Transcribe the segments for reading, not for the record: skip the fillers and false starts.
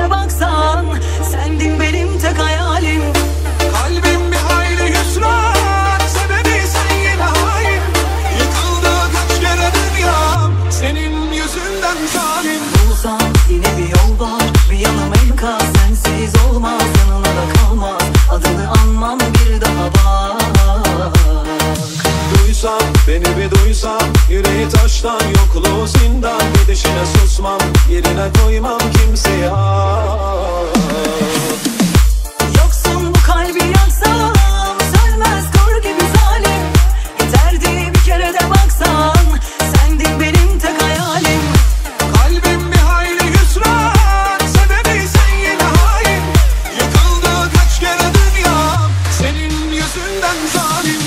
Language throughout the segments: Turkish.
de baksan, sendin benim tek hayalim. Kalbim bir hayli hüsran, sebebi sen yine hain. Yıkıldı kaç kere dünyam, senin yüzünden zalim. Bulsam yine bir yol var, bir yanım enkaz, sensiz olmaz, yanına da kalmaz. Adını anmam bir daha bak. Duysan, beni bir duysan, yüreği taştan, yokluğu zindan. Gidişine susmam, yerine koymam kimseye. Yoksun bu kalbi yaksam, sönmez kor gibi zalim. Yeterdi bir kere de baksan, sendin benim tek hayalim. Kalbim bir hayli hüsran, sebebi sen yine hain. Yıkıldı kaç kere dünyam, senin yüzünden zalim.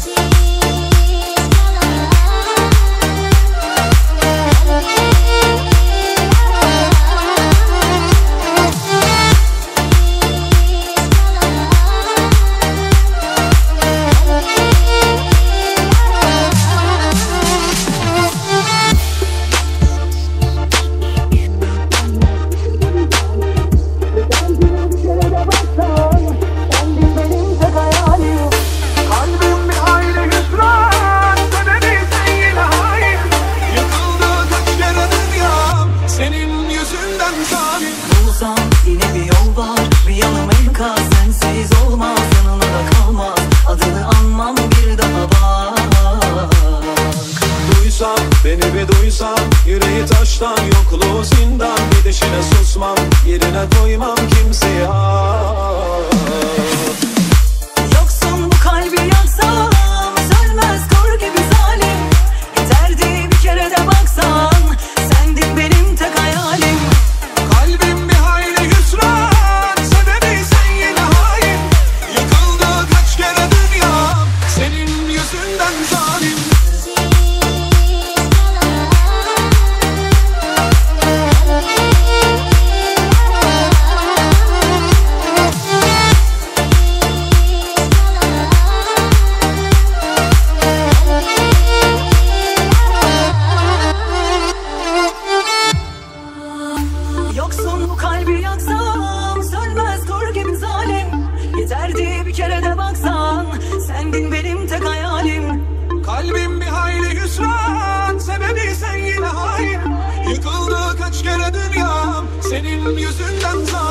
Bulsam yine bir yol var, bir yanım enkaz, sensiz olmaz, yanına da kalmaz. Adını anmam bir daha bak. Duysan, beni bir duysan, yüreği taştan, yokluğu zindan. Gidişine susmam, yerine koymam kimseye. Yoksun bu kalbi yaksam, sönmez kor gibi zalim. Yeterdi bir kere de baksan, sendin benim tek hayalim. Kalbim bir hayli hüsran, sebebi sen yine hain. Yıkıldı kaç kere dünyam, senin yüzünden zalim. Yoksun bu kalbi yaksam, sönmez kor gibi zalim. Yeterdi bir kere de baksan, sendin benim tek hayalim. Kalbim bir hayli hüsran, sebebi sen yine hain. Yıkıldı kaç kere dünyam, senin yüzünden zalim.